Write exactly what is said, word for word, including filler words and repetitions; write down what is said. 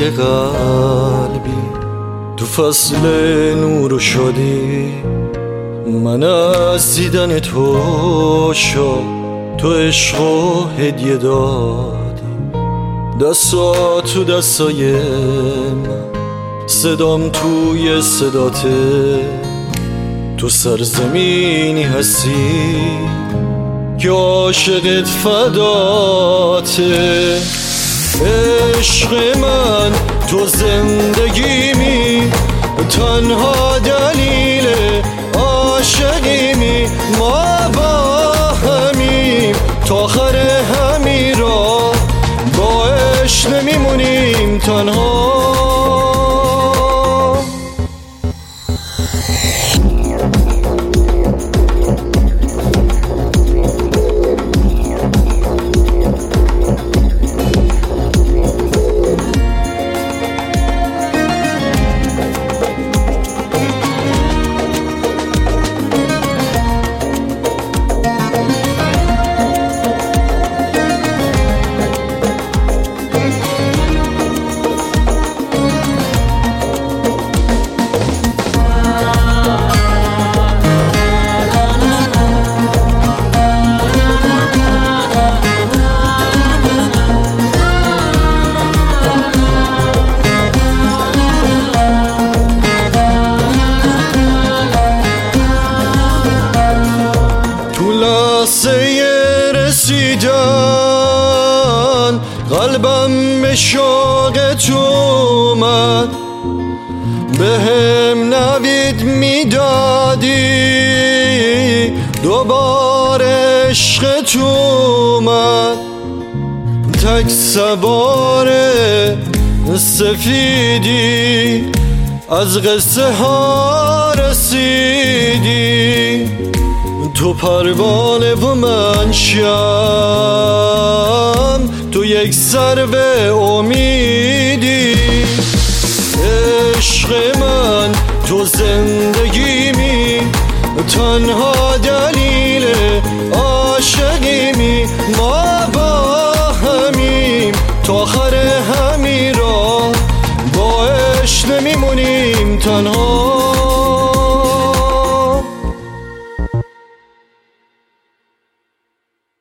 های قلبی تو فصل نور و شادی، من از دیدن تو شاد، تو عشق و هدیه دادی. دستا تو دستای من، صدام توی صداته، تو سرزمینی هستی که عاشقت فداته. عشق من تو زندگیمی، تنها دلیل عاشقیمی. ما با همیم تا آخر همین راه، با عشق نمیمونیم تنها. لحظه رسیدن قلبم به شوق تو اومد، به هم نوید میدادی دوباره عشق تو اومد. تک سوار سفیدی از قصه ها رسیدی، تو پروانه و من شم، تو یک سر به امیدی. عشق من تو زندگیمی، تنها دلیل